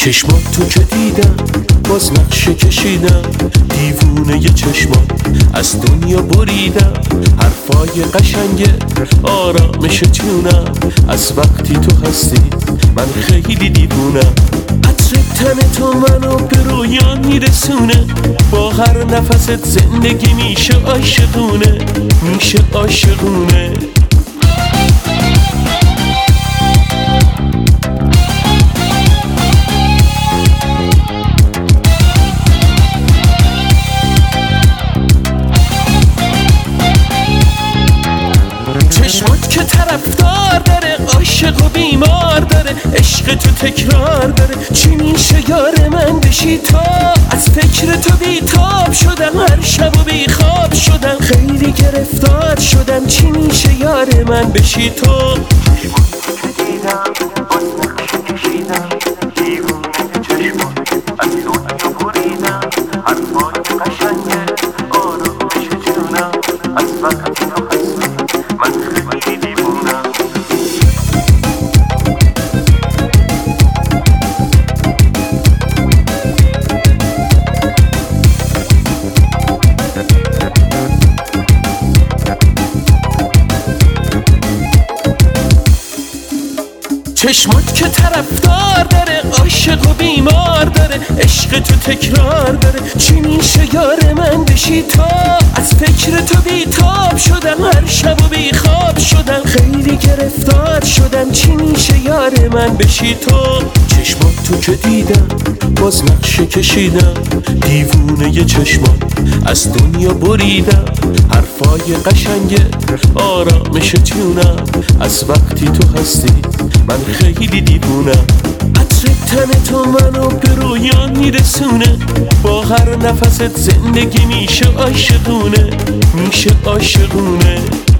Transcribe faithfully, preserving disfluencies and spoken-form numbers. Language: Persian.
چشمات تو که دیدم باز نقشه کشیدم، دیوونه ی چشمات از دنیا بریدم. حرفای قشنگه آرامش جونم، از وقتی تو هستی من خیلی دیوونم. عطر تن تو منو به رویان میرسونه، با هر نفست زندگی میشه عاشقونه، میشه عاشقونه. چشمات که طرفدار داره، عاشق و بیمار داره، عشق تو تکرار داره. چی میشه یار من بشی تو؟ از فکر تو بیتاب شدم، هر شب و بیخواب شدم، خیلی گرفتار شدم. چی میشه یار من بشی تو؟ چشمات که دیدم باز نقشه کشیدم، دیوونه چشمات از دنیا بریدم. حرفای قشنگه آرامش جونم، از وقتی تو هستی من خیلی دیوونم. چشمات که طرفدار داره، عاشق و بیمار داره، عشق تو تکرار داره. چی میشه یار من بشی تو؟ از فکر تو بیتاب شدم، هر شب و بیخواب شدم، خیلی گرفتار شدم. چی میشه یار من بشی تو؟ چشمات تو که دیدم باز نقشه کشیدم، دیوونه ی چشمات از دنیا بریدم. حرفای قشنگه آرامش جونم، از وقتی تو هستی من خیلی دیوونم. عطر تن تو منو به رویان میرسونه، با هر نفست زندگی میشه عاشقونه، میشه عاشقونه.